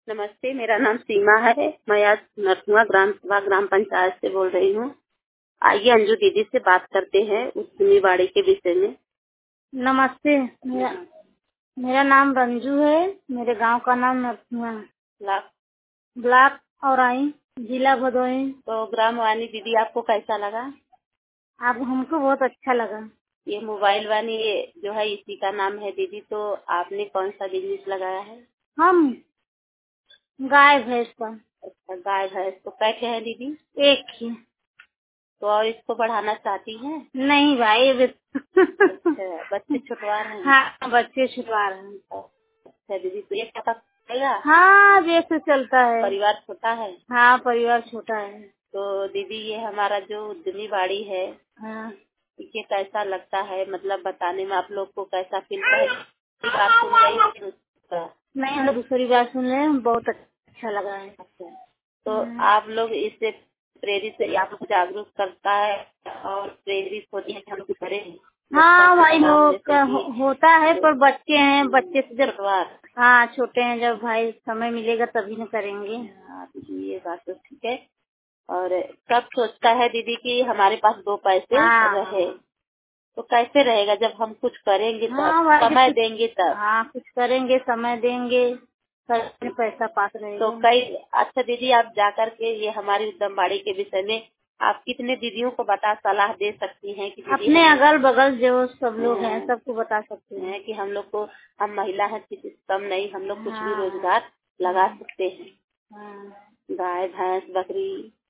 नमस्ते, मेरा नाम सीमा है। मैं आज नरसुआ ग्राम सभा ग्राम पंचायत से बोल रही हूँ। आइए अंजू दीदी से बात करते हैं उस बाड़ी के विषय में। नमस्ते। मेरा नाम रंजू है। मेरे गांव का नाम नरसुआ है। ब्लॉक औराई, जिला भदोही। तो ग्राम वानी दीदी आपको कैसा लगा? अब हमको बहुत अच्छा लगा। ये मोबाइल वानी ये जो है इसी का नाम है दीदी। तो आपने कौन सा बिजनेस लगाया है? हम गाय भैंस का। अच्छा, गाय भैंस। तो कैसे है दीदी? एक ही। तो और इसको बढ़ाना चाहती हैं? नहीं भाई। अच्छा, बच्चे छुटवा रहे हैं? हाँ, बच्चे छुटवा रहे हैं। अच्छा दीदी, तो ये पता चलेगा? हाँ, जैसे चलता है। परिवार छोटा है? हाँ, परिवार छोटा है। तो दीदी ये हमारा जो उद्यमी बाड़ी है, हाँ, ये कैसा लगता है? मतलब बताने में आप लोग को कैसा फील? पहली बार सुन रही हूँ दूसरा? नहीं, हम दूसरी बार सुन रहे हैं। बहुत अच्छा लगा है। अच्छा, तो आप लोग इससे प्रेरित आप लोग जागरूक करता है और प्रेरित होती है कि हम कुछ करें? हाँ भाई, लोग होता है, पर बच्चे हैं, बच्चे से जब हाँ छोटे हैं, जब भाई समय मिलेगा तभी न करेंगे। हाँ दीदी, ये बात तो ठीक है। और सब सोचता है दीदी कि हमारे पास दो पैसे रहे, तो कैसे रहेगा जब हम कुछ करेंगे तब, समय देंगे तब। हाँ, कुछ करेंगे, समय देंगे, पैसा पास रहेगा। तो कई अच्छा दीदी, आप जाकर के ये हमारी उद्यमबाड़ी के विषय में आप कितने दीदियों को सलाह दे सकती हैं कि अपने अगल बगल जो सब लोग हैं सबको बता सकते हैं कि हम लोग को, हम महिला हैं, किसी से कम नहीं, हम लोग कुछ भी रोजगार लगा सकते हैं। गाय भैंस बकरी